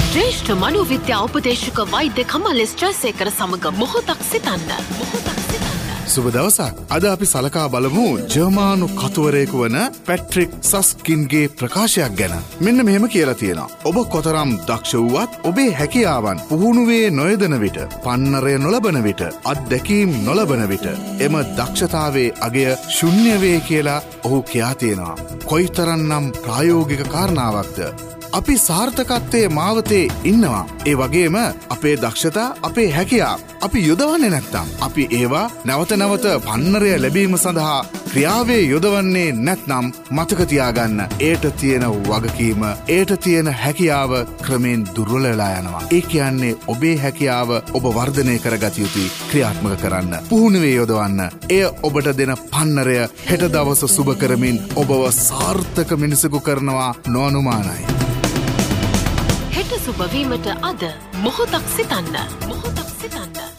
ශ්‍රේෂ්ඨ මනෝවිද්‍යා උපදේශක වෛද්‍ය කමල් ජයසේකර සමග මොහොතක් සිතන්න. සුබ දවසක්. අද අපි සලකා බලමු ජර්මානු කතුවරයෙකු වන පැට්‍රික් සස්කින්ගේ ප්‍රකාශයක් ගැන. මෙන්න මෙහෙම කියලා තියෙනවා. ඔබ කොතරම් දක්ෂ වුවත් ඔබේ හැකියාවන් පුහුණුවේ නොයදන විට, පන්නරය නොලබන විට, අත්දැකීම් නොලබන විට එම දක්ෂතාවේ අගය ශුන්‍ය වේ කියලා ඔහු කියා තියෙනවා. කොයිතරම්නම් ප්‍රායෝගික කාරණාවක්ද. අපි සාර්ථකත්වයේ මාවතේ ඉන්නවා. ඒ වගේම අපේ දක්ෂතා, අපේ හැකියාව අපි යොදවන්නේ නැත්නම්, අපි ඒවා නැවත නැවත පන්නරය ලැබීම සඳහා ක්‍රියාවේ යොදවන්නේ නැත්නම් මතක තියාගන්න, ඒට තියෙන වගකීම, ඒට තියෙන හැකියාව ක්‍රමෙන් දුර්වල වෙලා යනවා. ඒ කියන්නේ ඔබේ හැකියාව ඔබ වර්ධනය කරගත යුතුයි, ක්‍රියාත්මක කරන්න, පුහුණුවේ යොදවන්න. එය ඔබට දෙන පන්නරය හෙට දවස සුබ කරමින් ඔබව සාර්ථක මිනිසෙකු කරනවා නොඅනුමානයි. හෙට සුබ වීමට අද මොහොතක් සිතන්න.